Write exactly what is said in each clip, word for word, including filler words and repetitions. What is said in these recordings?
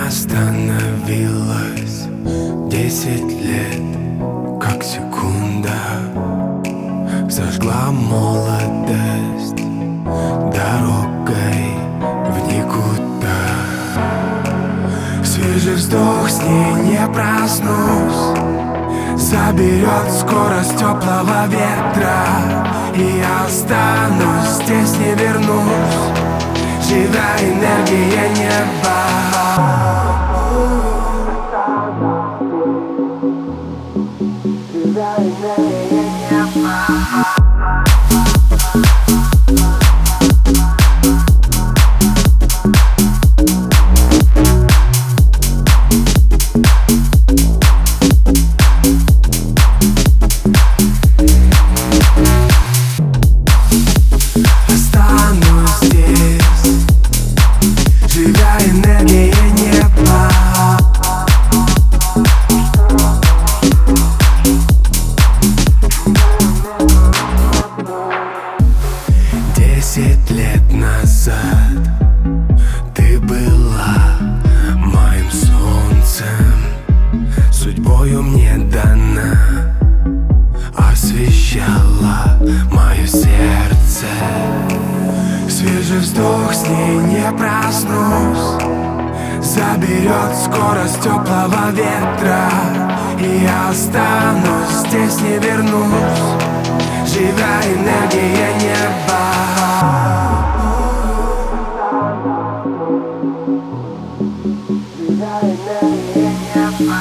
остановилась. Десять лет, как секунда, зажгла молодость дорогой в никуда. Свежий вздох, с ней не проснусь. Заберет скорость теплого ветра, и я останусь здесь, не вернусь. Живая энергия неба. Живая энергия неба. Десять лет назад ты была моим солнцем, судьбою мне дана, освещала мое сердце. Свежий вздох, с ней не проснусь. Заберет скорость теплого ветра, и я останусь здесь, не вернусь. Живая энергия неба. Живая энергия неба.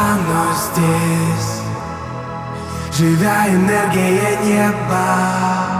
Останусь здесь, живая энергия неба.